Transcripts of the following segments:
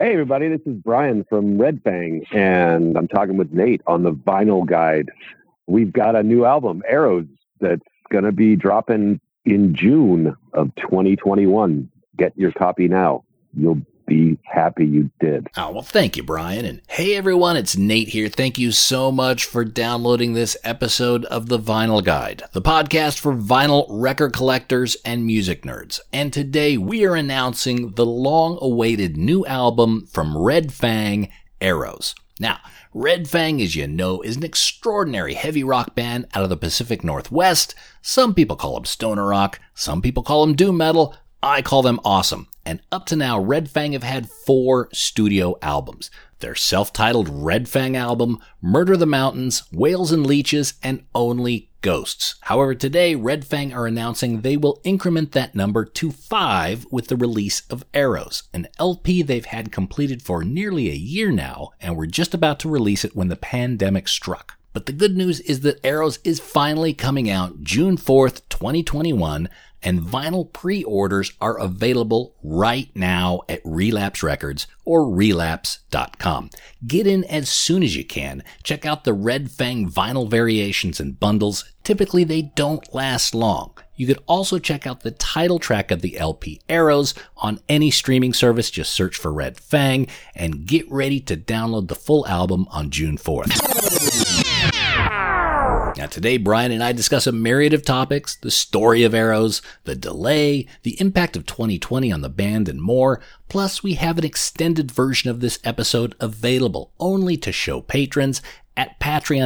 Hey, everybody, this is Brian from Red Fang, and I'm talking with Nate on the Vinyl Guide. We've got a new album, Arrows, that's going to be dropping in June of 2021. Get your copy now. You'll be happy you did. Oh, well, thank you, Brian. And hey, everyone, it's Nate here. Thank you so much for downloading this episode of The Vinyl Guide, the podcast for vinyl record collectors and music nerds. And today we are announcing the long-awaited new album from Red Fang, Arrows. Now, Red Fang, as you know, is an extraordinary heavy rock band out of the Pacific Northwest. Some people call them stoner rock. Some people call them doom metal. I call them awesome. And up to now, Red Fang have had 4 studio albums. Their self-titled Red Fang album, Murder the Mountains, Whales and Leeches, and Only Ghosts. However, today, Red Fang are announcing they will increment that number to 5 with the release of Arrows, an LP they've had completed for nearly a year now, and were just about to release it when the pandemic struck. But the good news is that Arrows is finally coming out June 4th, 2021, and vinyl pre-orders are available right now at Relapse Records or relapse.com. Get in as soon as you can. Check out the Red Fang vinyl variations and bundles. Typically, they don't last long. You could also check out the title track of the LP Arrows on any streaming service. Just search for Red Fang and get ready to download the full album on June 4th. Now today, Brian and I discuss a myriad of topics, the story of Arrows, the delay, the impact of 2020 on the band, and more. Plus, we have an extended version of this episode available only to show patrons at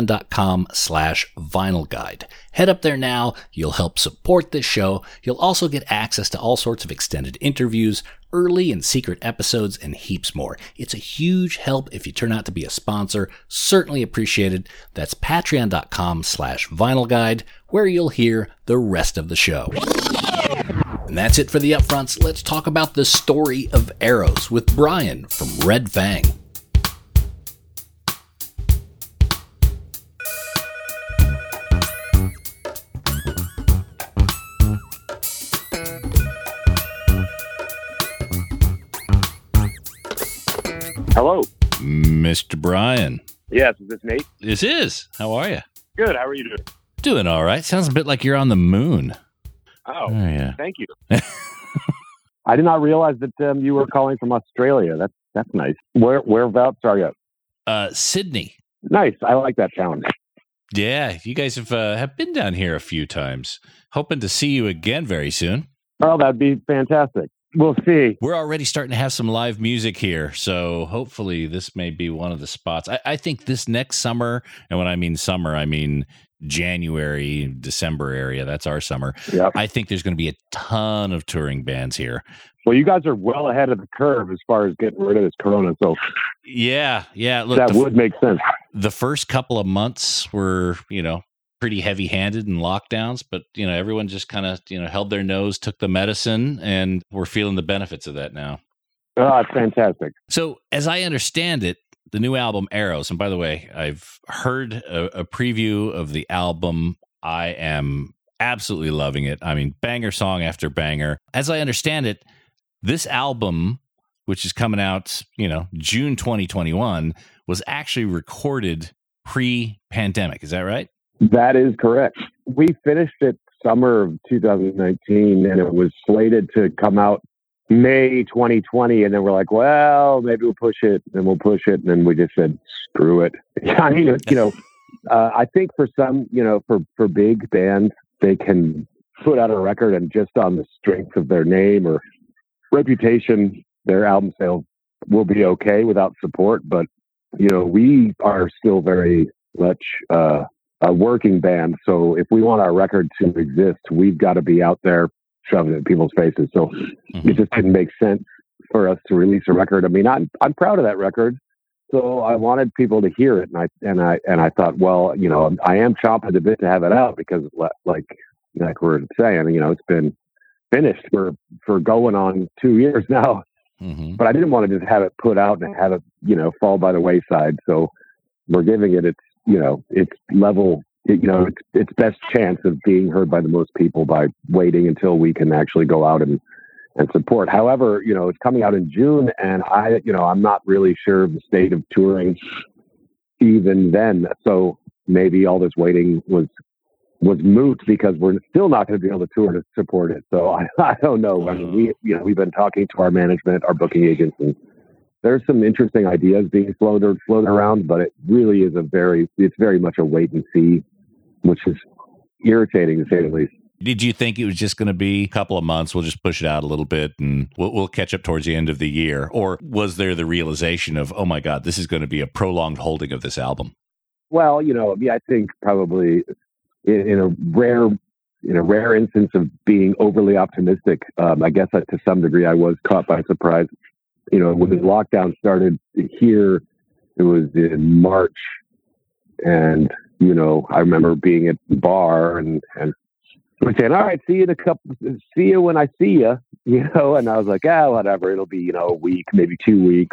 patreon.com/vinylguide. Head up there now. You'll help support this show. You'll also get access to all sorts of extended interviews, early and secret episodes, and heaps more. It's a huge help if you turn out to be a sponsor. Certainly appreciated. That's patreon.com/vinylguide, where you'll hear the rest of the show. And that's it for the upfronts. Let's talk about the story of Arrows with Brian from Red Fang. Hello. Mr. Brian. Yes, is this Nate? This is. How are you? Good. How are you doing? Doing all right. Sounds a bit like you're on the moon. Oh, yeah. Thank you. I did not realize that you were calling from Australia. That's nice. Whereabouts are you? Sydney. Nice. I like that town. Yeah, you guys have been down here a few times. Hoping to see you again very soon. Oh, that'd be fantastic. We'll see. We're already starting to have some live music here, so hopefully this may be one of the spots. I think this next summer, and when I mean summer, I mean January, December area. That's our summer. Yep. I think there's going to be a ton of touring bands here. Well, you guys are well ahead of the curve as far as getting rid of this corona, so yeah. Look, that would make sense. The first couple of months were, pretty heavy-handed in lockdowns, but everyone just kind of held their nose, took the medicine, and we're feeling the benefits of that now. Oh, it's fantastic. So as I understand it, the new album Arrows, and by the way, I've heard a preview of the album. I am absolutely loving it. I mean, banger song after banger. As I understand it, this album, which is coming out June 2021, was actually recorded pre-pandemic. Is that right? That is correct. We finished it summer of 2019, and it was slated to come out May 2020. And then we're like, well, maybe we'll push it, and we'll push it. And then we just said, screw it. I mean, I think for some, for big bands, they can put out a record and just on the strength of their name or reputation, their album sales will be okay without support. But, we are still very much, a working band. So if we want our record to exist, we've got to be out there shoving it in people's faces. So it just didn't make sense for us to release a record. I mean, I'm proud of that record. So I wanted people to hear it. And I thought, well, I am chomping a bit to have it out because like we're saying, it's been finished for going on 2 years now. Mm-hmm. But I didn't want to just have it put out and have it, fall by the wayside. So we're giving it its level, its best chance of being heard by the most people by waiting until we can actually go out and support. However, it's coming out in June, and I'm not really sure of the state of touring even then. So maybe all this waiting was moot because we're still not going to be able to tour to support it. So I don't know. I mean, we've been talking to our management, our booking agents, and there's some interesting ideas being floated around, but it really is it's very much a wait and see, which is irritating to say the least. Did you think it was just going to be a couple of months? We'll just push it out a little bit and we'll catch up towards the end of the year. Or was there the realization of, oh my God, this is going to be a prolonged holding of this album? Well, I think probably in a rare instance of being overly optimistic, I guess to some degree I was caught by surprise. When the lockdown started here, it was in March, and I remember being at the bar and we're saying, all right, see you when I see you, and I was like, whatever, it'll be, a week, maybe 2 weeks.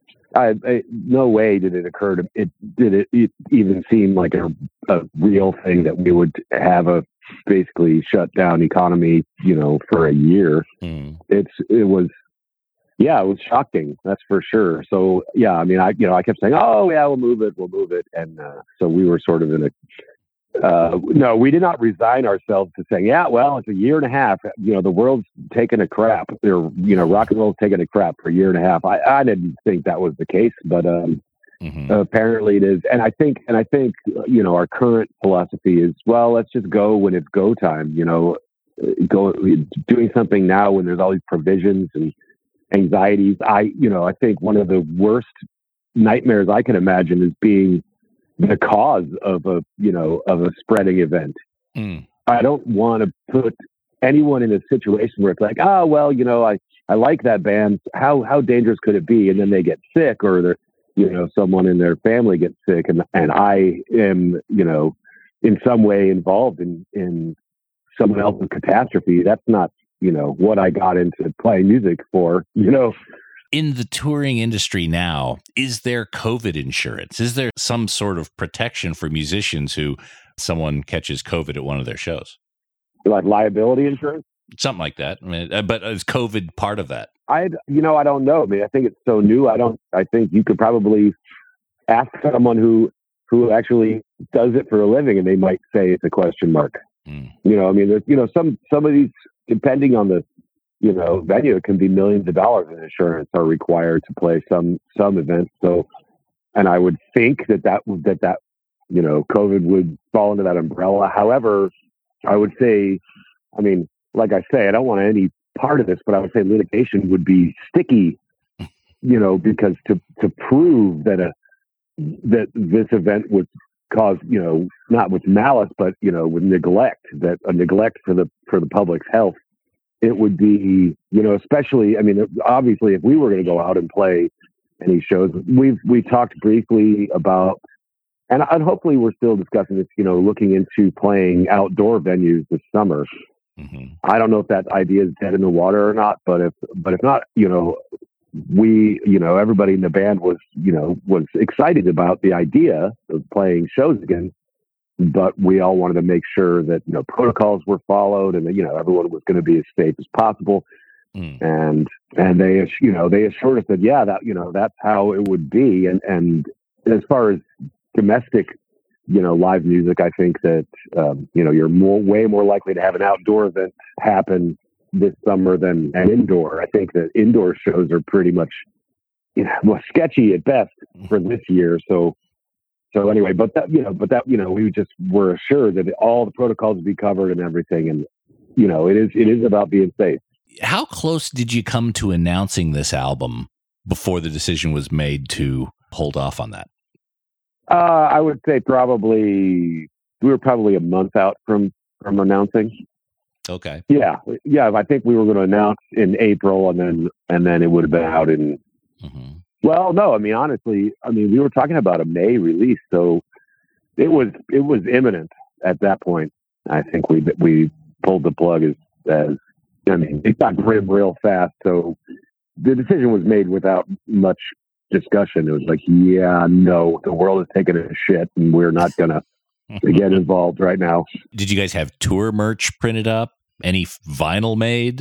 No way did it occur to it. Did it even seem like a real thing that we would have a basically shut down economy, for a year. It was shocking. That's for sure. So yeah, I mean, I kept saying, oh yeah, we'll move it. And, so we were sort of in no, we did not resign ourselves to saying, yeah, well, it's a year and a half. The world's taking a crap. Rock and roll's taking a crap for a year and a half. I didn't think that was the case, but apparently it is. And I think our current philosophy is, well, let's just go when it's go time. Doing something now when there's all these provisions and anxieties. I think one of the worst nightmares I can imagine is being the cause of a spreading event. I don't want to put anyone in a situation where it's like, oh, well, I like that band. How dangerous could it be? And then they get sick, or someone in their family gets sick, and I am, in some way involved in someone else's catastrophe. That's not, what I got into playing music for, In the touring industry now, is there COVID insurance? Is there some sort of protection for musicians who someone catches COVID at one of their shows? Like liability insurance? Something like that. I mean, but is COVID part of that? I don't know. I mean, I think it's so new. I think you could probably ask someone who actually does it for a living, and they might say it's a question mark. I mean, there's, some of these, depending on the, venue, it can be millions of dollars in insurance are required to play some events. So, and I would think that COVID would fall into that umbrella. However, I would say, I mean, like I say, I don't want any part of this, but I would say litigation would be sticky, because to prove that this event was caused, not with malice, but, with neglect, that a neglect for the public's health, it would be, especially, I mean, obviously if we were going to go out and play any shows, we talked briefly about, and hopefully we're still discussing this, looking into playing outdoor venues this summer. I don't know if that idea is dead in the water or not, but if not, we, everybody in the band was excited about the idea of playing shows again, but we all wanted to make sure that, protocols were followed and that, everyone was going to be as safe as possible. And they assured us that, yeah, that, that's how it would be. And as far as domestic, live music, I think that, you're way more likely to have an outdoor event happen this summer than an indoor. I think that indoor shows are pretty much, sketchy at best for this year. So anyway, but we just were assured that all the protocols would be covered and everything. And, it is about being safe. How close did you come to announcing this album before the decision was made to hold off on that? I would say we were probably a month out from announcing. Okay. Yeah. I think we were going to announce in April, and then it would have been out in. Well, no. I mean, honestly, we were talking about a May release, so it was imminent at that point. I think we pulled the plug as it got grim real fast. So the decision was made without much discussion. It was like, yeah, no, the world is taking a shit, and we're not going to get involved right now. Did you guys have tour merch printed up? Any vinyl made?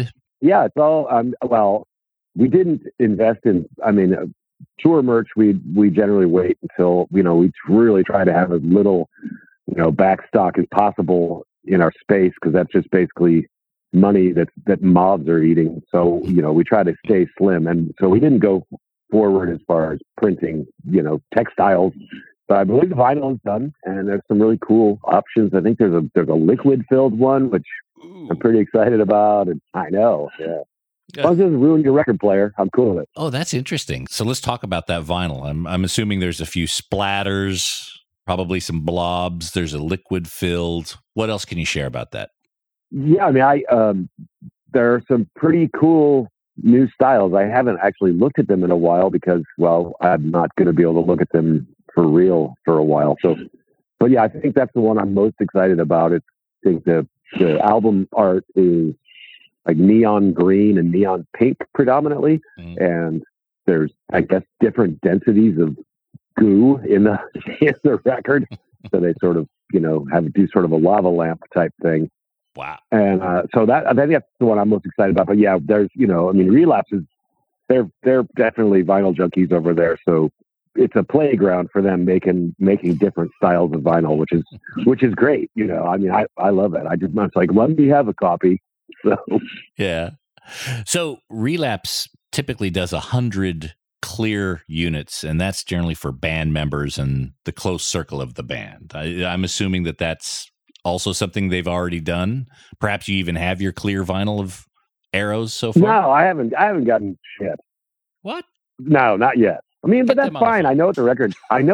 Yeah, it's all. Well, we didn't invest in. I mean, tour merch. We generally wait until we really try to have as little back stock as possible in our space, because that's just basically money that moths are eating. So we try to stay slim, and so we didn't go forward as far as printing textiles. But I believe the vinyl is done, and there's some really cool options. I think there's a liquid filled one, which I'm pretty excited about. And I know, yeah. As long as it doesn't ruin your record player, I'm cool with it. Oh, that's interesting. So let's talk about that vinyl. I'm assuming there's a few splatters, probably some blobs. There's a liquid filled. What else can you share about that? Yeah, I mean, there are some pretty cool new styles. I haven't actually looked at them in a while because, well, I'm not going to be able to look at them for real for a while. So, but yeah, I think that's the one I'm most excited about. I think the album art is like neon green and neon pink predominantly. And there's, I guess, different densities of goo in the record. So they sort of, do sort of a lava lamp type thing. Wow. And so I think that's the one I'm most excited about. But yeah, there's, Relapse is, they're definitely vinyl junkies over there. So it's a playground for them making different styles of vinyl, which is great. I mean, I love it. I'm like, let me have a copy. So yeah. So Relapse typically does 100 clear units, and that's generally for band members and the close circle of the band. I'm assuming that that's also something they've already done. Perhaps you even have your clear vinyl of Arrows so far. No, I haven't gotten shit. What? No, not yet. I mean, but that's fine. I know what the record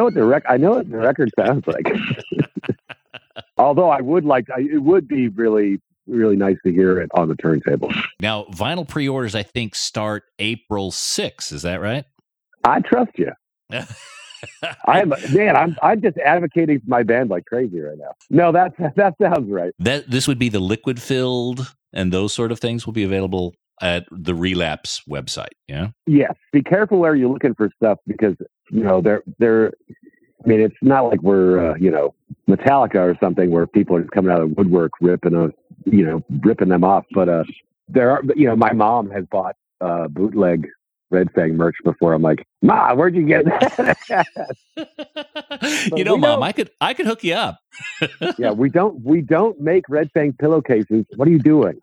sounds like. Although it would be really, really nice to hear it on the turntable. Now, vinyl pre-orders, I think, start April 6th. Is that right? I trust you. I'm just advocating for my band like crazy right now. No, that sounds right. This would be the liquid filled, and those sort of things will be available at the Relapse website. Yeah. Yes. Be careful where you're looking for stuff, because they're. I mean, it's not like we're Metallica or something where people are just coming out of the woodwork ripping them off. But there are. My mom has bought bootleg Red Fang merch before. I'm like, Ma, where'd you get that? Mom, I could hook you up. Yeah, we don't make Red Fang pillowcases. What are you doing?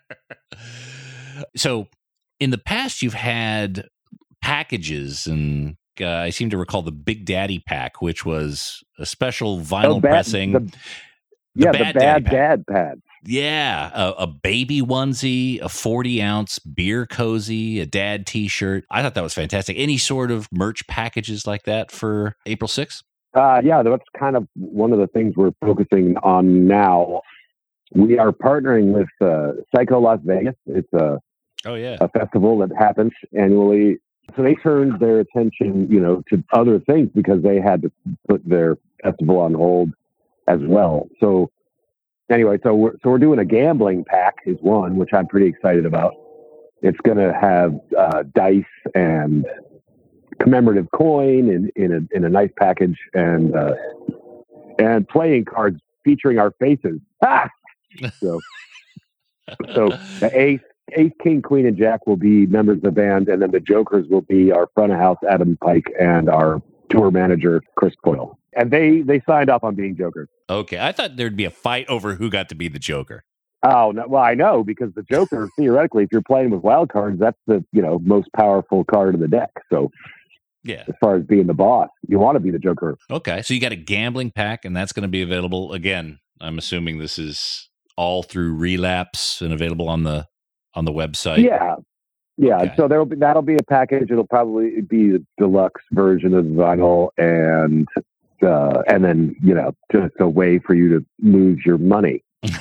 So, in the past, you've had packages, and I seem to recall the Big Daddy pack, which was a special vinyl pressing. The Bad Dad pad. Yeah, a baby onesie, a 40-ounce beer cozy, a dad T-shirt. I thought that was fantastic. Any sort of merch packages like that for April 6th? Yeah, that's kind of one of the things we're focusing on now. We are partnering with Psycho Las Vegas. It's a festival that happens annually. So they turned their attention, to other things because they had to put their festival on hold as well. So anyway, so we're doing a gambling pack is one, which I'm pretty excited about. It's going to have dice and commemorative coin in a nice package, and playing cards featuring our faces. Ah! So the ace, king, queen, and jack will be members of the band, and then the jokers will be our front of house Adam Pike and our tour manager Chris Coyle. And they signed up on being jokers. Okay, I thought there'd be a fight over who got to be the Joker. Oh, no, well, I know, because the Joker, theoretically, if you're playing with wild cards, that's the most powerful card in the deck. So, yeah, as far as being the boss, you want to be the Joker. Okay, so you got a gambling pack, and that's going to be available again. I'm assuming this is all through Relapse and available on the website. Yeah. Okay. So that'll be a package. It'll probably be the deluxe version of vinyl, and then just a way for you to lose your money.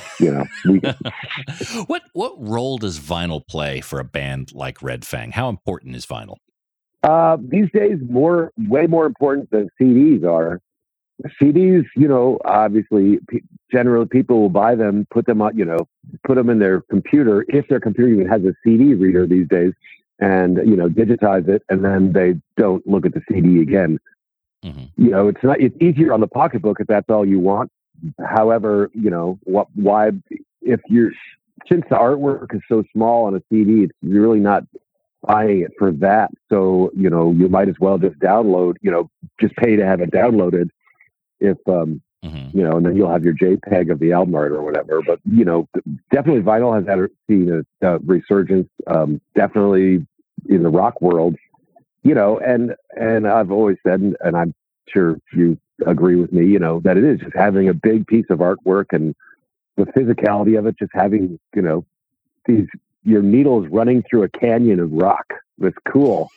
What role does vinyl play for a band like Red Fang? How important is vinyl? These days, way more important than CDs are. CDs, obviously, generally people will buy them, put them on, put them in their computer, if their computer even has a CD reader these days, and digitize it, and then they don't look at the CD again. Mm-hmm. It's easier on the pocketbook if that's all you want. However, why if since the artwork is so small on a CD, it's really not buying it for that. So, you know, you might as well just download, you know, just pay to have it downloaded if, you know, and then you'll have your JPEG of the album art or whatever. But, you know, definitely vinyl has seen a resurgence, definitely in the rock world, you know, and I've always said, and I'm sure you agree with me, you know, that it is just having a big piece of artwork and the physicality of it, just having, you know, your needles running through a canyon of rock. It's cool.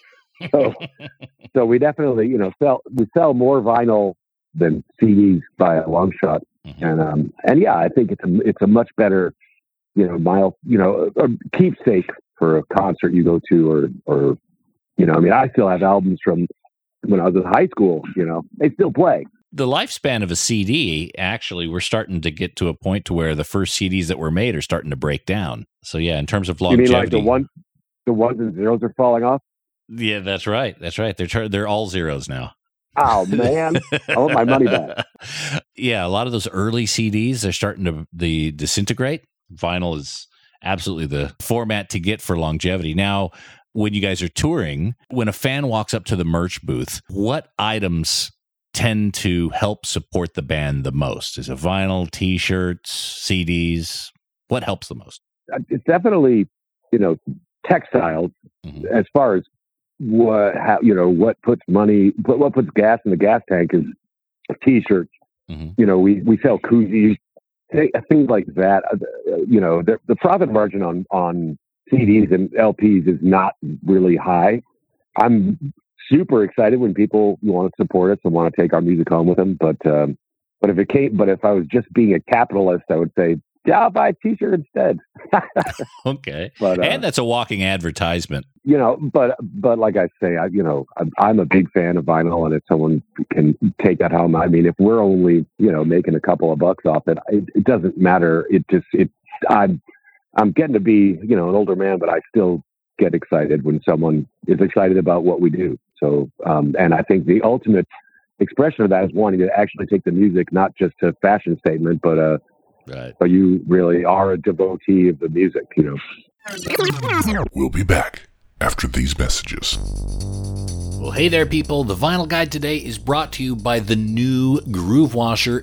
So we definitely, you know, sell more vinyl than CDs by a long shot. And yeah, I think it's a much better, you know, keepsake for a concert you go to, or, you know, I mean, I still have albums from when I was in high school, you know, they still play. The lifespan of a CD, actually, we're starting to get to a point to where the first CDs that were made are starting to break down. So yeah, in terms of longevity. You mean like the ones and zeros are falling off? Yeah, that's right. That's right. They're all zeros now. Oh man, I want my money back. Yeah, a lot of those early CDs are starting to disintegrate. Vinyl is absolutely the format to get for longevity. Now, when you guys are touring, when a fan walks up to the merch booth, what items tend to help support the band the most? Is it vinyl, T-shirts, CDs? What helps the most? It's definitely, you know, textiles. As far as what puts gas in the gas tank is T-shirts. You know, we sell koozies, things like that. You know, the profit margin on CDs and LPs is not really high. I'm super excited when people want to support us and want to take our music home with them. But if I was just being a capitalist, I would say, yeah, I'll buy a T-shirt instead. Okay. And that's a walking advertisement. You know, but like I say, I'm a big fan of vinyl, and if someone can take that home, I mean, if we're only, you know, making a couple of bucks off it, it doesn't matter. I'm getting to be, you know, an older man, but I still get excited when someone is excited about what we do. So, and I think the ultimate expression of that is wanting to actually take the music, not just a fashion statement, but you really are a devotee of the music, you know. We'll be back after these messages. Well, hey there, people. The Vinyl Guide today is brought to you by the new Groove Washer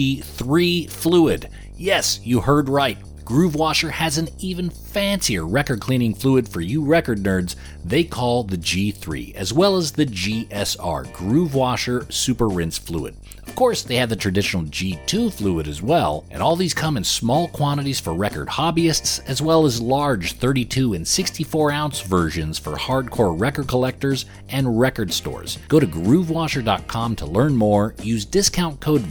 G3 Fluid. Yes, you heard right. Groove Washer has an even fancier record cleaning fluid for you record nerds they call the G3, as well as the GSR, Groove Washer Super Rinse Fluid. Of course, they have the traditional G2 fluid as well, and all these come in small quantities for record hobbyists, as well as large 32 and 64 ounce versions for hardcore record collectors and record stores. Go to groovewasher.com to learn more. Use discount code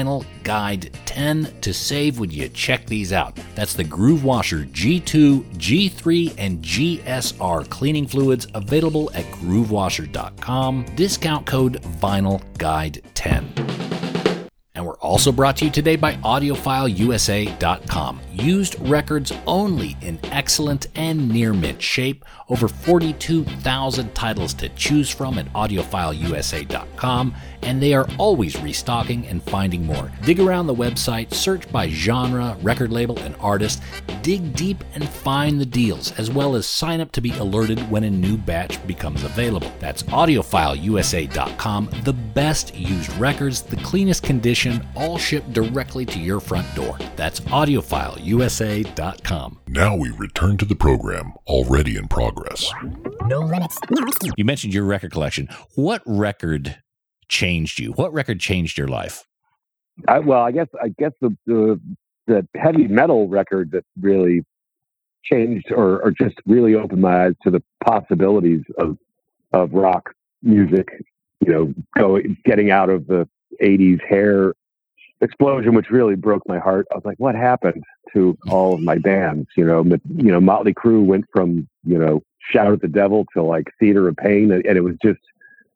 VINYLGUIDE10 to save when you check these out. That's the Groove Washer G2, G3, and GSR cleaning fluids available at groovewasher.com. Discount code VINYLGUIDE10. And we're also brought to you today by AudiofileUSA.com. Used records only in excellent and near mint shape. Over 42,000 titles to choose from at AudiofileUSA.com, and they are always restocking and finding more. Dig around the website, search by genre, record label, and artist, dig deep and find the deals, as well as sign up to be alerted when a new batch becomes available. That's AudiofileUSA.com. The best used records, the cleanest condition, all shipped directly to your front door. That's AudiofileUSA.com. Now we return to the program, already in progress. No limits. You mentioned your record collection. What record changed you? What record changed your life? I guess the heavy metal record that really changed or just really opened my eyes to the possibilities of rock music. You know, getting out of the 80s hair explosion, which really broke my heart. I was like, what happened to all of my bands? You know, Motley Crue went from, you know, Shout at the Devil to like Theater of Pain, and it was just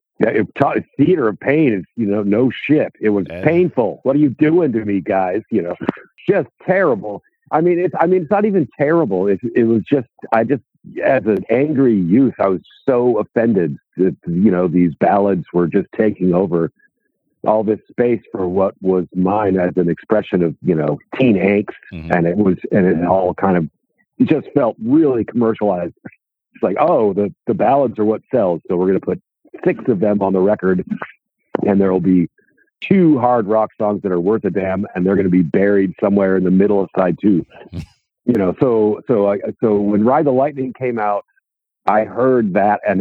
Theater of Pain is, you know, no shit. It was painful. What are you doing to me, guys? You know, just terrible. I mean, it's not even terrible. It was just, as an angry youth, I was so offended that, you know, these ballads were just taking over all this space for what was mine as an expression of, you know, teen angst. And it all kind of it just felt really commercialized. It's like, oh, the ballads are what sells, so we're going to put 6 of them on the record, and there will be 2 hard rock songs that are worth a damn, and they're going to be buried somewhere in the middle of side 2. So when Ride the Lightning came out, I heard that, and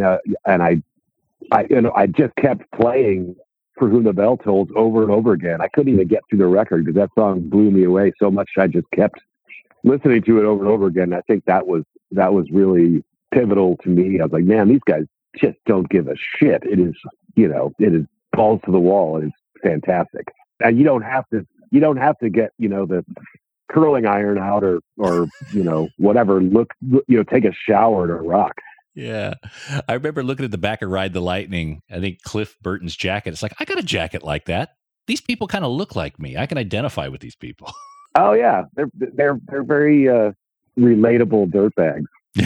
I just kept playing For Whom the Bell Tolls over and over again. I couldn't even get through the record because that song blew me away so much. I just kept listening to it over and over again. I think that was really pivotal to me. I was like, man, these guys just don't give a shit. It is balls to the wall. It is fantastic. And you don't have to get, the curling iron out or whatever, take a shower to rock. Yeah. I remember looking at the back of Ride the Lightning, I think Cliff Burton's jacket. It's like, I got a jacket like that. These people kind of look like me. I can identify with these people. Oh yeah. They're very relatable dirtbags.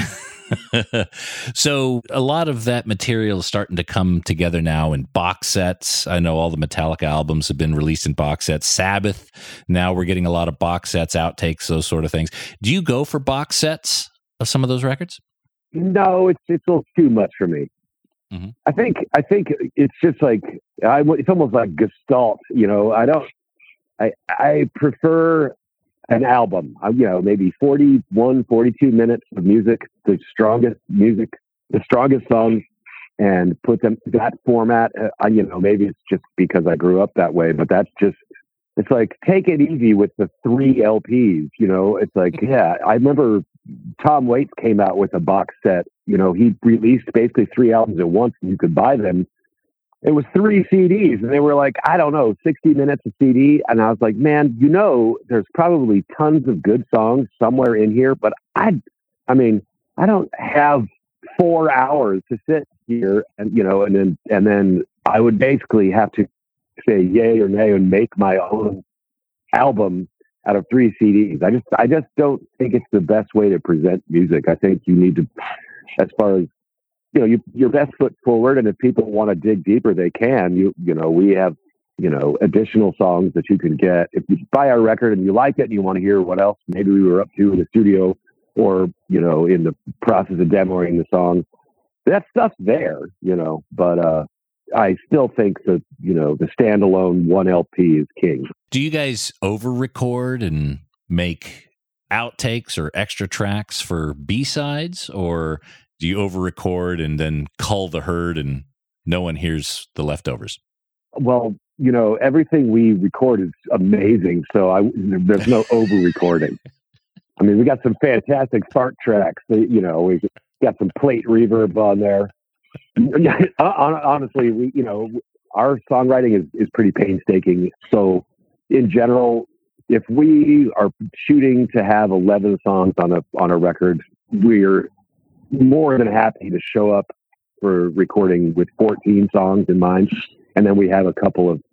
So a lot of that material is starting to come together now in box sets. I know all the Metallica albums have been released in box sets. Sabbath, now we're getting a lot of box sets, outtakes, those sort of things. Do you go for box sets of some of those records? No, it's a little too much for me. Mm-hmm. I think it's just like it's almost like Gestalt. I prefer an album. Maybe 41, 42 minutes of music, the strongest songs, and put them that format. Maybe it's just because I grew up that way, but that's just. It's like, take it easy with the 3 LPs, it's like, yeah, I remember Tom Waits came out with a box set, he released basically 3 albums at once and you could buy them. It was 3 CDs and they were like, I don't know, 60 minutes a CD. And I was like, man, there's probably tons of good songs somewhere in here, but I don't have 4 hours to sit here and then I would basically have to say yay or nay and make my own album out of 3 CDs. I just don't think it's the best way to present music. I think you need to, as far as your best foot forward, and if people want to dig deeper, they can. We have additional songs that you can get if you buy our record and you like it and you want to hear what else maybe we were up to in the studio or in the process of demoing the song. That stuff's there, but I still think that, the standalone 1 LP is king. Do you guys over-record and make outtakes or extra tracks for B-sides? Or do you over-record and then cull the herd and no one hears the leftovers? Well, everything we record is amazing, so there's no over-recording. I mean, we got some fantastic fart tracks. We got some plate reverb on there. Honestly, our songwriting is pretty painstaking. So in general, if we are shooting to have 11 songs on a record, we're more than happy to show up for recording with 14 songs in mind. And then we have a couple of,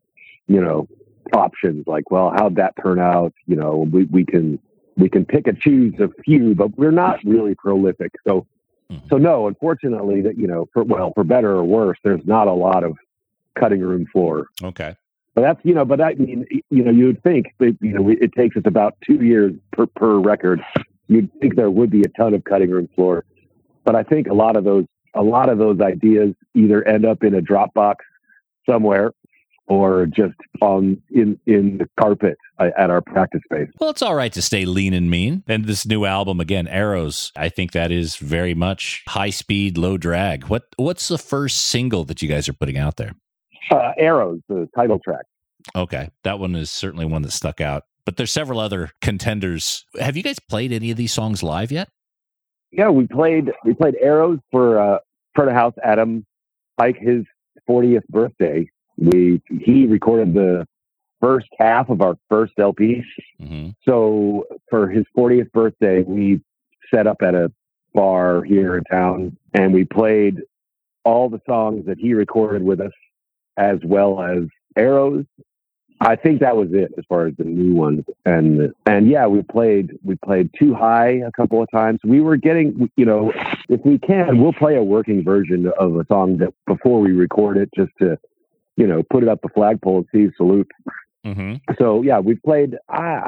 options like, well, how'd that turn out? We can pick and choose a few, but we're not really prolific. So no, unfortunately, that for better or worse, there's not a lot of cutting room floor. Okay, but that's you would think that it takes us about 2 years per record. You'd think there would be a ton of cutting room floor, but I think a lot of those ideas either end up in a Dropbox somewhere or just in the carpet at our practice space. Well, it's all right to stay lean and mean. And this new album, again, Arrows, I think that is very much high speed, low drag. What's the first single that you guys are putting out there? Arrows, the title track. Okay. That one is certainly one that stuck out. But there's several other contenders. Have you guys played any of these songs live yet? Yeah, we played Arrows for front of house Adam Pike, his 40th birthday. He recorded the first half of our first LP. Mm-hmm. So for his 40th birthday, we set up at a bar here in town and we played all the songs that he recorded with us, as well as Arrows. I think that was it as far as the new ones. And yeah, we played Too High a couple of times. We were getting, if we can, we'll play a working version of a song that before we record it, just to, put it up the flagpole and see salute. Mm-hmm. So yeah, we played, I would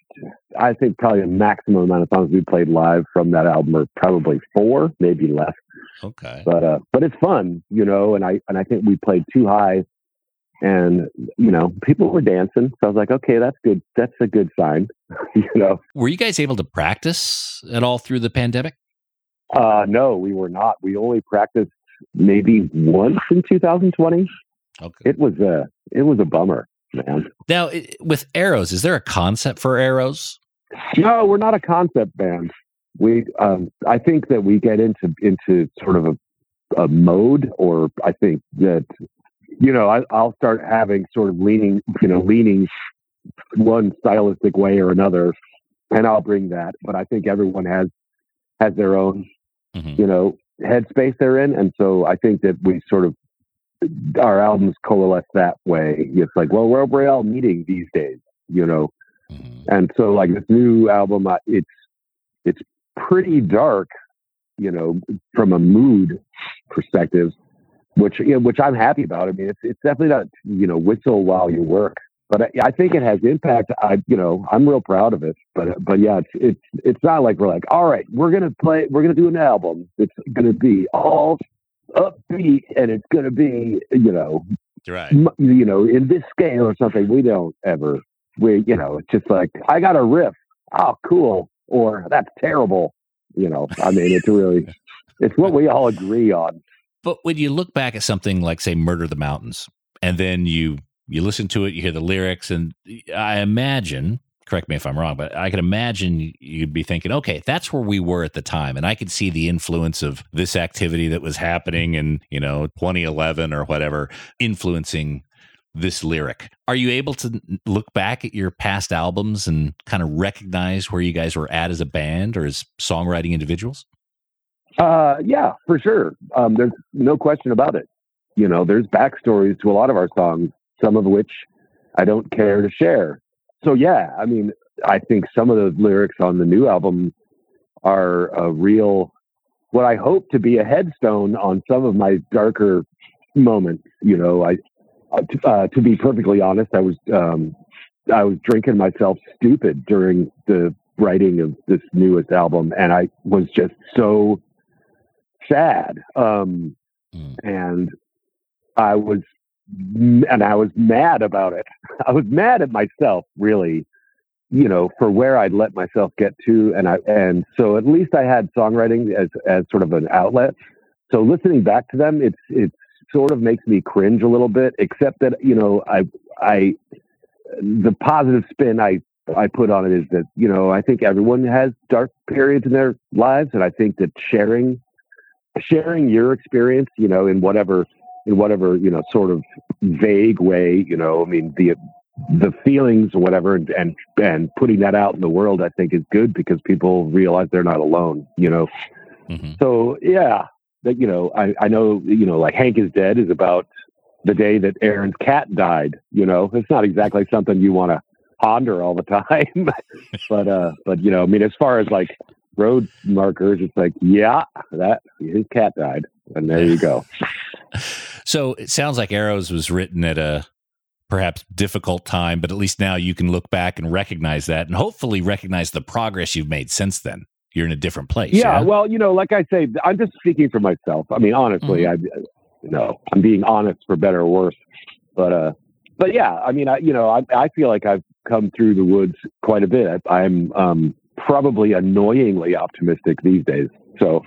I think probably the maximum amount of songs we played live from that album are probably 4, maybe less. Okay. But it's fun, and I think we played Too High, and people were dancing. So I was like, okay, that's good. That's a good sign. Were you guys able to practice at all through the pandemic? No, we were not. We only practiced maybe once in 2020. Okay. It was a bummer, man. Now, with Arrows, is there a concept for Arrows? No, we're not a concept band. I think that we get into sort of a mode, or I think that, I'll start having sort of leaning one stylistic way or another, and I'll bring that. But I think everyone has their own, headspace they're in. And so I think that we sort of, our albums coalesce that way. It's like, well, where are we all meeting these days, And so like this new album, it's pretty dark, from a mood perspective, which I'm happy about. I mean, it's definitely not, whistle while you work, but I think it has impact. I'm real proud of it, but yeah, it's not like we're like, all right, we're going to do an album. It's going to be all upbeat and it's going to be, right. In this scale or something. We don't ever, it's just like, I got a riff. Oh, cool. Or that's terrible. I mean, it's what we all agree on. But when you look back at something like, say, Murder the Mountains, and then you listen to it, you hear the lyrics, and I imagine, correct me if I'm wrong, but I can imagine you'd be thinking, okay, that's where we were at the time. And I could see the influence of this activity that was happening in, 2011 or whatever, influencing this lyric. Are you able to look back at your past albums and kind of recognize where you guys were at as a band or as songwriting individuals? Yeah, for sure. There's no question about it. There's backstories to a lot of our songs, some of which I don't care to share. So yeah, I mean, I think some of the lyrics on the new album are a real, what I hope to be a headstone on some of my darker moments. To be perfectly honest, I was drinking myself stupid during the writing of this newest album, and I was just so sad. And I was mad about it. I was mad at myself, really, for where I'd let myself get to. And so at least I had songwriting as sort of an outlet. So listening back to them, it's sort of makes me cringe a little bit, except that, the positive spin I put on it is that, I think everyone has dark periods in their lives. And I think that sharing your experience, in whatever, sort of vague way, I mean, the feelings or whatever, and putting that out in the world, I think is good because people realize they're not alone, Mm-hmm. So yeah, that, I know, like Hank is Dead is about the day that Aaron's cat died, it's not exactly something you want to ponder all the time, but I mean, as far as like road markers, it's like, yeah, that his cat died, and there you go. So it sounds like Arrows was written at a perhaps difficult time, but at least now you can look back and recognize that, and hopefully recognize the progress you've made since then. You're in a different place. Yeah. Well, like I say, I'm just speaking for myself. I mean, honestly, Mm-hmm. I'm being honest for better or worse, but yeah, I mean, I feel like I've come through the woods quite a bit. I'm probably annoyingly optimistic these days. So,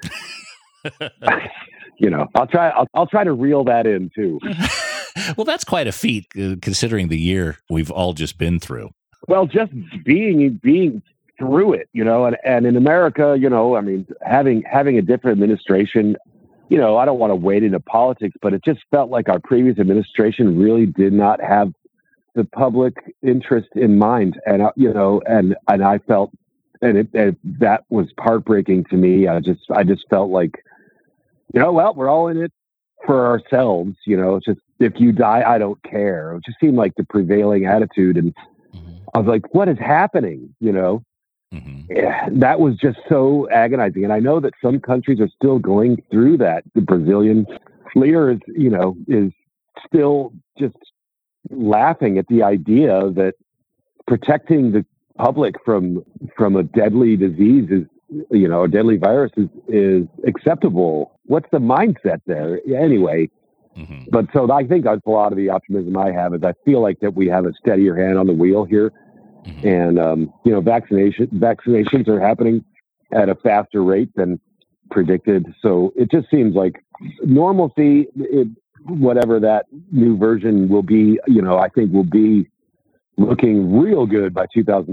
I'll try to reel that in too. Well, that's quite a feat considering the year we've all just been through. Well, just being through it, and in America, I mean, having a different administration, I don't want to wade into politics, but it just felt like our previous administration really did not have the public interest in mind. And, and I felt, and that was heartbreaking to me. I just felt like, well, we're all in it for ourselves, it's just, if you die, I don't care. It just seemed like the prevailing attitude. And I was like, what is happening? Yeah, that was just so agonizing. And I know that some countries are still going through that. The Brazilian leader is still just laughing at the idea that protecting public from a deadly disease is, a deadly virus is acceptable. What's the mindset there? Anyway, but so I think that's a lot of the optimism I have is I feel like that we have a steadier hand on the wheel here. And, vaccinations are happening at a faster rate than predicted. So it just seems like normalcy, whatever that new version will be, I think will be looking real good by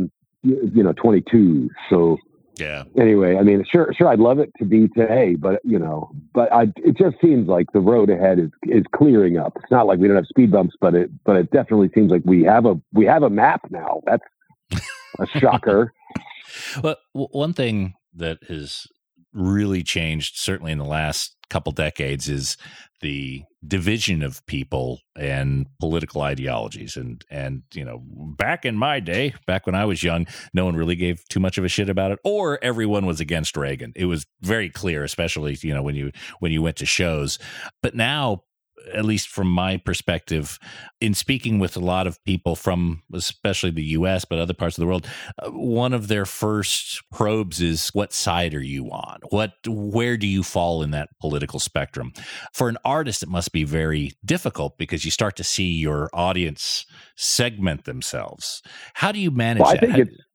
2022. So yeah. Anyway, I mean, sure, I'd love it to be today, but it just seems like the road ahead is clearing up. It's not like we don't have speed bumps, but it definitely seems like we have a map now. That's a shocker. Well, one thing that has really changed, certainly in the last couple decades, is the division of people and political ideologies. And back in my day, back when I was young, no one really gave too much of a shit about it, or everyone was against Reagan. It was very clear, especially when you went to shows. But now, at least from my perspective, in speaking with a lot of people from especially the U.S., but other parts of the world, one of their first probes is, what side are you on? Where do you fall in that political spectrum? For an artist, it must be very difficult because you start to see your audience segment themselves. How do you manage that?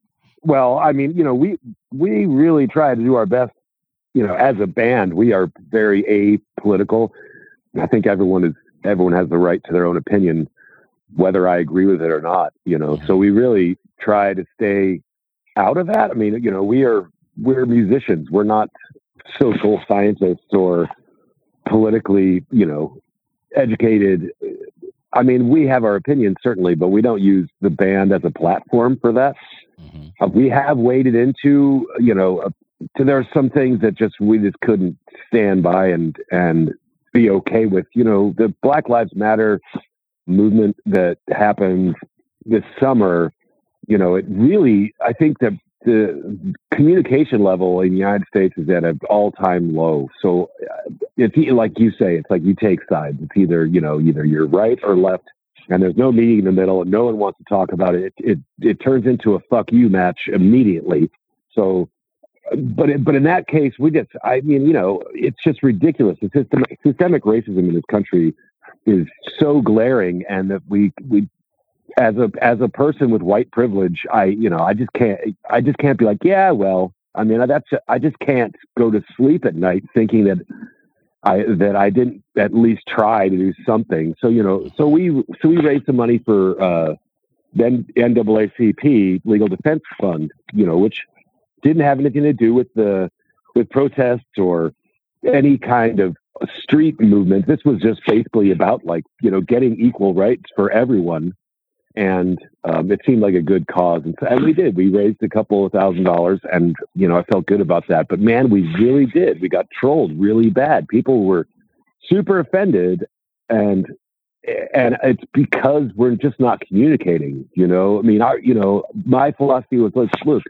I think we really try to do our best. As a band, we are very apolitical. I think everyone has the right to their own opinion, whether I agree with it or not, so we really try to stay out of that. I mean, we're musicians. We're not social scientists or politically, educated. I mean, we have our opinions certainly, but we don't use the band as a platform for that. We have waded into, there are some things that we just couldn't stand by and be okay with. The Black Lives Matter movement that happened this summer, it really, I think that the communication level in the United States is at an all-time low. So it's like you say, it's like you take sides. It's either you're right or left, and there's no meeting in the middle, and no one wants to talk about it. It turns into a fuck you match immediately. So But in that case, it's just ridiculous. The systemic racism in this country is so glaring, and that we as a person with white privilege, I just can't be like, yeah, well, I mean, I just can't go to sleep at night thinking that I didn't at least try to do something. So we raised some money for the NAACP Legal Defense Fund, which didn't have anything to do with protests or any kind of street movement. This was just basically about getting equal rights for everyone. And it seemed like a good cause. And we did. We raised a couple of $1,000s, and, I felt good about that. But man, we really did. We got trolled really bad. People were super offended, and it's because we're just not communicating, I mean, my philosophy was, look,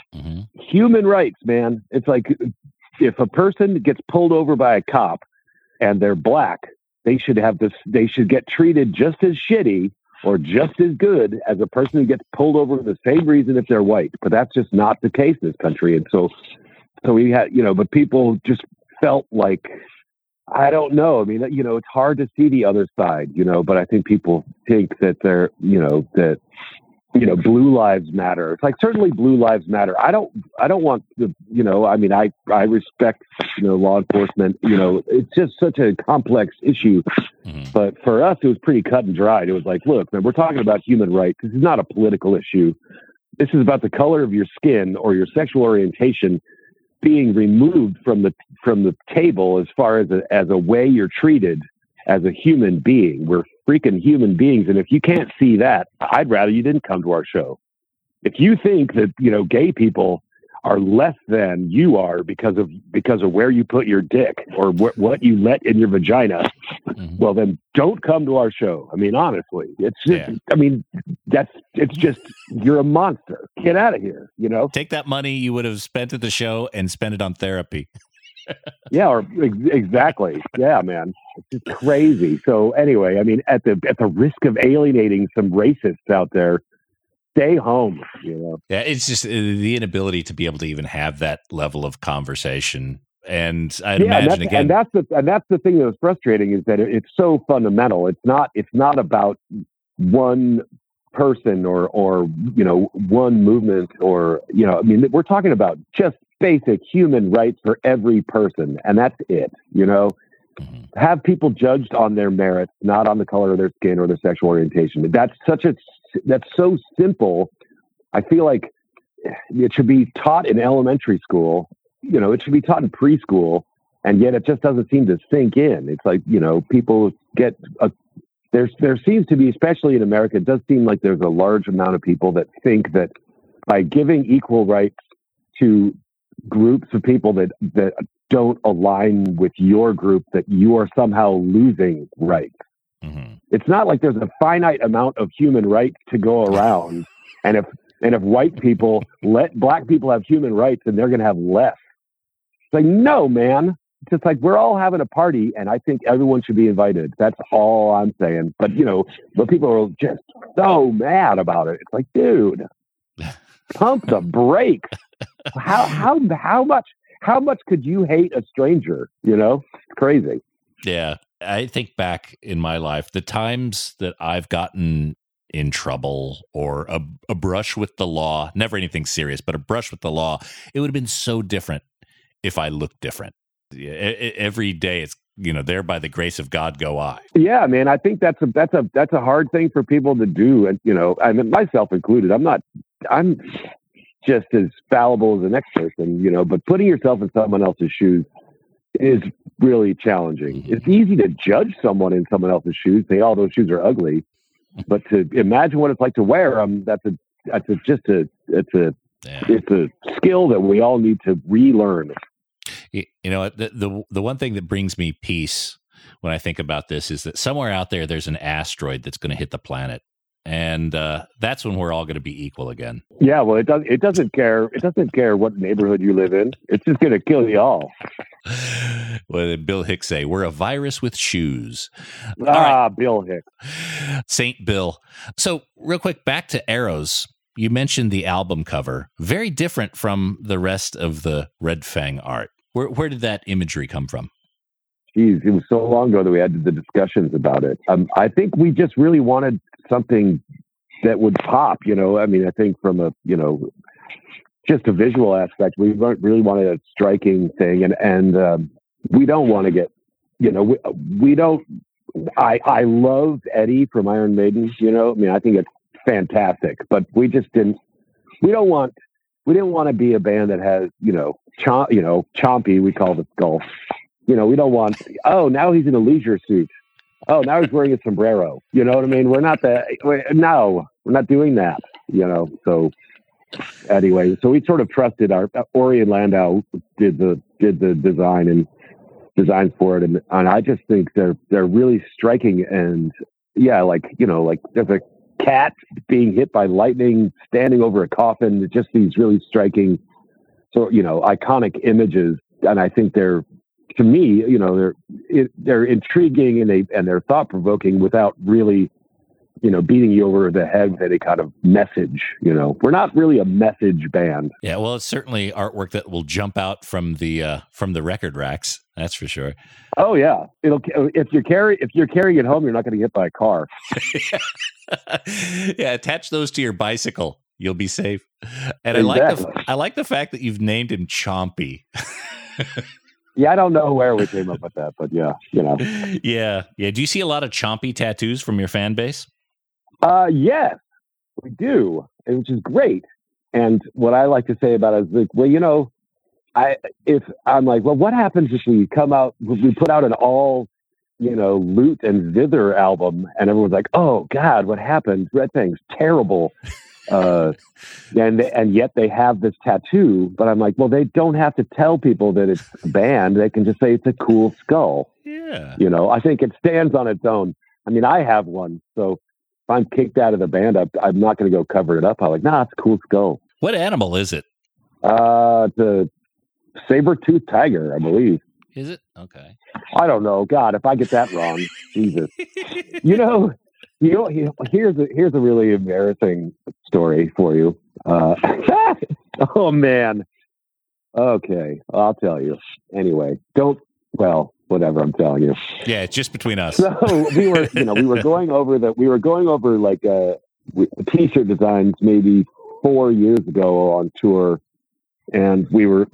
human rights, man. It's like, if a person gets pulled over by a cop and they're black, they should get treated just as shitty or just as good as a person who gets pulled over for the same reason if they're white. But that's just not the case in this country. And so we had, but people just felt like, I don't know. I mean, it's hard to see the other side, but I think people think that they're, that, blue lives matter. It's like, certainly blue lives matter. I don't want the, I mean, I respect, law enforcement, it's just such a complex issue. But for us, it was pretty cut and dried. It was like, look, man, we're talking about human rights. This is not a political issue. This is about the color of your skin or your sexual orientation being removed from the table as far as a way you're treated as a human being. We're freaking human beings. And if you can't see that, I'd rather you didn't come to our show. If you think that, gay people are less than you are because of where you put your dick or what you let in your vagina, well, then don't come to our show. I mean, honestly, it's just, I mean, it's just, you're a monster. Get out of here, Take that money you would have spent at the show and spend it on therapy. Yeah, or exactly. Yeah, man, it's just crazy. So anyway, I mean, at the risk of alienating some racists out there, stay home, you know? Yeah, it's just the inability to be able to even have that level of conversation. And I'd imagine again, and that's the thing that was frustrating is that it's so fundamental. It's not about one person or you know, one movement or, you know, I mean, we're talking about just basic human rights for every person, and that's it, you know. Have people judged on their merits, not on the color of their skin or their sexual orientation. That's so simple. I feel like it should be taught in elementary school. You know, it should be taught in preschool, and yet it just doesn't seem to sink in. It's like, you know, people get there seems to be, especially in America, it does seem like there's a large amount of people that think that by giving equal rights to groups of people that don't align with your group, that you are somehow losing rights. It's not like there's a finite amount of human rights to go around, and if white people let black people have human rights, then they're going to have less. It's like, no, man. It's just like, we're all having a party, and I think everyone should be invited. That's all I'm saying. But, you know, but people are just so mad about it. It's like, dude, pump the brakes. How much could you hate a stranger? You know, it's crazy. Yeah. I think back in my life, the times that I've gotten in trouble or a brush with the law, never anything serious, but a brush with the law, it would have been so different if I looked different. Every day it's, you know, there by the grace of God go I. Yeah, man, I think that's a hard thing for people to do. And, you know, I mean, myself included, I'm just as fallible as the next person, you know, but putting yourself in someone else's shoes is really challenging. It's easy to judge someone in someone else's shoes, say, oh, those shoes are ugly. But to imagine what it's like to wear them, it's a skill that we all need to relearn. You know, the one thing that brings me peace when I think about this is that somewhere out there's an asteroid that's going to hit the planet. And that's when we're all going to be equal again. Yeah, well, it doesn't care. It doesn't care what neighborhood you live in. It's just going to kill you all. What did Bill Hicks say? We're a virus with shoes. Right. Bill Hicks. Saint Bill. So real quick, back to Arrows. You mentioned the album cover. Very different from the rest of the Red Fang art. Where did that imagery come from? Geez, it was so long ago that we had the discussions about it. I think we just really wanted something that would pop, you know. I mean, I think from a, you know, just a visual aspect, we really wanted a striking thing, and we don't want to get, you know, we don't. I love Eddie from Iron Maiden, you know. I mean, I think it's fantastic, but we just didn't. We didn't want to be a band that has, you know, Chompy. We call the Skull. You know, we don't want, oh, now he's in a leisure suit. Oh, now he's wearing a sombrero. You know what I mean? We're not doing that, you know. So anyway, so we sort of trusted Ori and Landau did the design and designs for it. And I just think they're really striking. And yeah, like, you know, like there's a cat being hit by lightning, standing over a coffin, just these really striking, so, you know, iconic images. And I think to me, you know, they're intriguing and they're thought provoking without really, you know, beating you over the head with any kind of message. You know, we're not really a message band. Yeah, well, it's certainly artwork that will jump out from the record racks. That's for sure. Oh yeah, if you're carrying it home, you're not going to get hit by a car. Yeah, attach those to your bicycle. You'll be safe. And exactly. I like the fact that you've named him Chompy. Yeah, I don't know where we came up with that, but yeah, you know. Yeah. Do you see a lot of Chompy tattoos from your fan base? Yes, we do, which is great. And what I like to say about it is, like, well, you know, I'm like, well, what happens if we put out an all, you know, Loot and Zither album, and everyone's like, oh God, what happened? Red Fang's terrible. And yet they have this tattoo, but I'm like, well, they don't have to tell people that it's a band. They can just say it's a cool skull. Yeah. You know, I think it stands on its own. I mean, I have one, so if I'm kicked out of the band, I'm not going to go cover it up. I'm like, nah, it's a cool skull. What animal is it? It's a saber-toothed tiger, I believe. Is it? Okay. I don't know. God, if I get that wrong, Jesus. You know, Here's a really embarrassing story for you. Oh man. Okay, I'll tell you. Anyway, whatever. I'm telling you. Yeah, it's just between us. So we were going over like T-shirt designs maybe 4 years ago on tour, and we were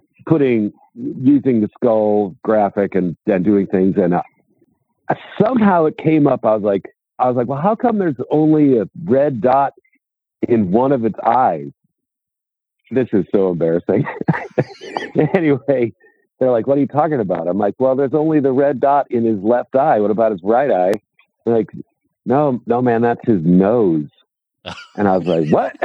using the skull graphic and doing things, and somehow it came up. I was like, well, how come there's only a red dot in one of its eyes? This is so embarrassing. Anyway, they're like, what are you talking about? I'm like, well, there's only the red dot in his left eye. What about his right eye? They're like, no, man, that's his nose. And I was like, what?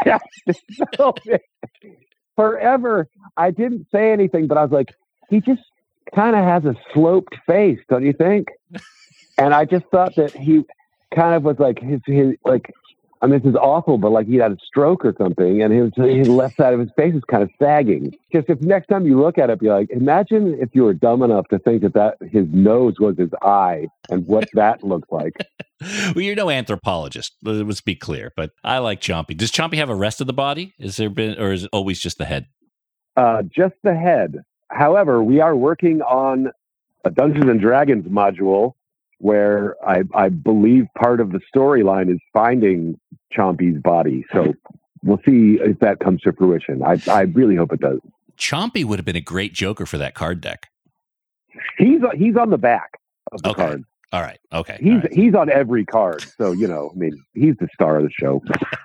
So, forever, I didn't say anything, but I was like, he just kind of has a sloped face, don't you think? And I just thought that he kind of was like his like, I mean, this is awful, but like he had a stroke or something, and his left side of his face is kind of sagging. Just if next time you look at it, be like, imagine if you were dumb enough to think that his nose was his eye and what that looked like. Well, you're no anthropologist. Let's be clear, but I like Chompy. Does Chompy have a rest of the body? Or is it always just the head? Just the head. However, we are working on a Dungeons and Dragons module where I believe part of the storyline is finding Chompy's body. So we'll see if that comes to fruition. I really hope it does. Chompy would have been a great Joker for that card deck. He's on the back of the card. All right. Okay. He's on every card. So, I mean, he's the star of the show.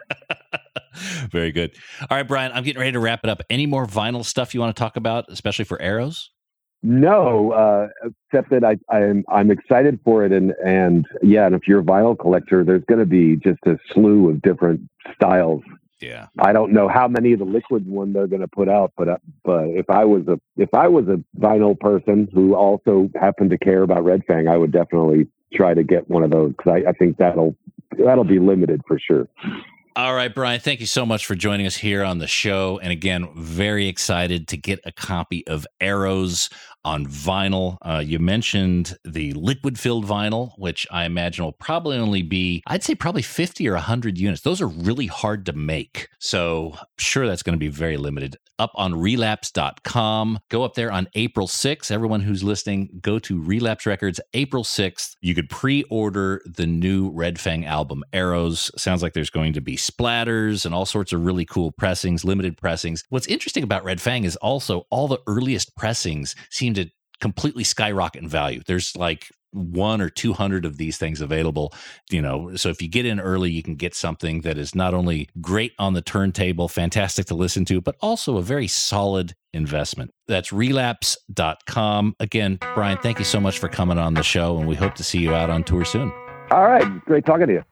Very good. All right, Brian, I'm getting ready to wrap it up. Any more vinyl stuff you want to talk about, especially for Arrows? No, except that I'm excited for it, and if you're a vinyl collector, there's going to be just a slew of different styles. Yeah, I don't know how many of the liquid one they're going to put out, but if I was a vinyl person who also happened to care about Red Fang, I would definitely try to get one of those, because I think that'll be limited for sure. All right, Brian, thank you so much for joining us here on the show. And again, very excited to get a copy of Arrows on vinyl. You mentioned the liquid-filled vinyl, which I imagine will probably only be, I'd say probably 50 or 100 units. Those are really hard to make. So I'm sure that's going to be very limited. Up on relapse.com. Go up there on April 6th. Everyone who's listening, go to Relapse Records April 6th. You could pre-order the new Red Fang album, Arrows. Sounds like there's going to be splatters and all sorts of really cool pressings, limited pressings. What's interesting about Red Fang is also all the earliest pressings seem to completely skyrocket in value. There's like 100 or 200 of these things available, so if you get in early, you can get something that is not only great on the turntable, fantastic to listen to, but also a very solid investment. That's relapse.com. Again, Brian, thank you so much for coming on the show, and we hope to see you out on tour soon. All right. Great talking to you.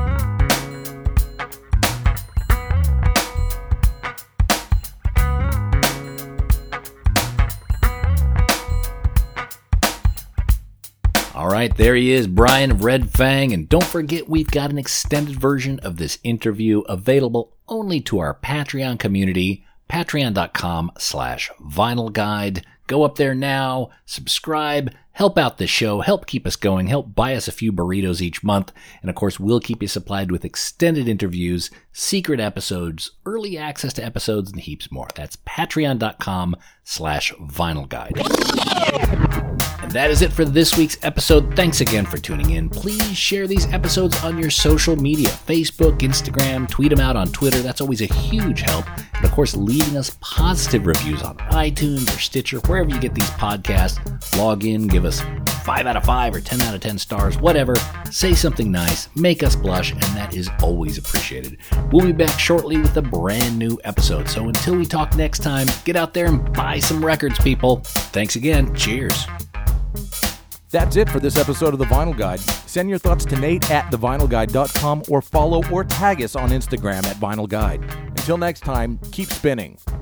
All right, there he is, Brian of Red Fang. And don't forget, we've got an extended version of this interview available only to our Patreon community, patreon.com/Vinyl Guide. Go up there now, subscribe, help out the show, help keep us going, help buy us a few burritos each month. And of course, we'll keep you supplied with extended interviews, secret episodes, early access to episodes, and heaps more. That's patreon.com/Vinyl Guide. And that is it for this week's episode. Thanks again for tuning in. Please share these episodes on your social media, Facebook, Instagram, tweet them out on Twitter. That's always a huge help. And of course, leaving us positive reviews on iTunes or Stitcher, wherever you get these podcasts. Log in, give us 5 out of 5 or 10 out of 10 stars, whatever. Say something nice, make us blush, and that is always appreciated. We'll be back shortly with a brand new episode. So until we talk next time, get out there and buy some records, people. Thanks again. Cheers. That's it for this episode of The Vinyl Guide. Send your thoughts to Nate at thevinylguide.com or follow or tag us on Instagram at Vinyl Guide. Until next time, keep spinning.